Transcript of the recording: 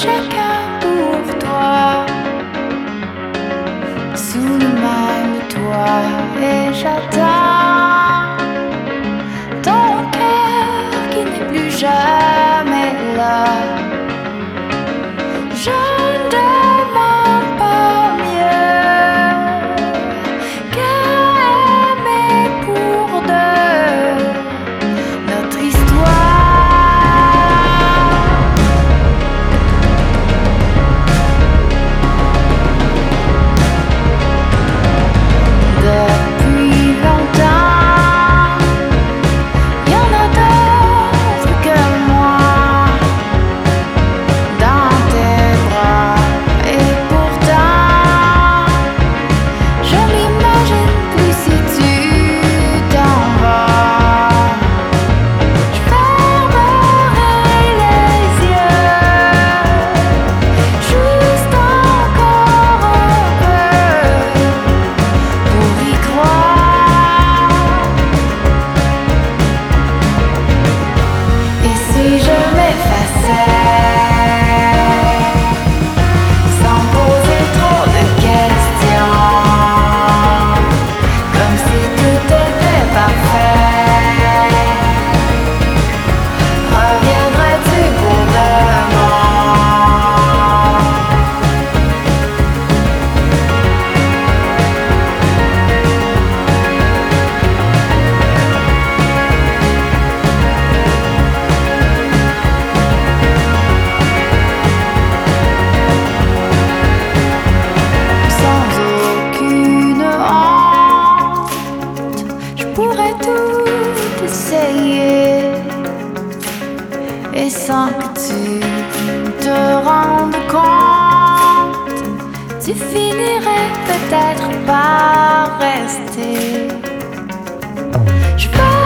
chacun pour toi, sous le même toit, et j'attends ton cœur qui n'est plus jamais là. Je ne demande pas mieux qu'aimer pour deux notre histoire. Depuis longtemps, y en a d'autres que moi dans tes bras, et pourtant je m'imagine plus si tu t'en vas. Je fermerai les yeux juste encore un peu pour y croire. Et si je m'effaçais sans poser trop de questions, comme si tout était parfait, reviendrais-tu pour demain? Sans aucune honte, je pourrais tout essayer, et sans que tu te rendes compte, tu finirais peut-être par rester. Je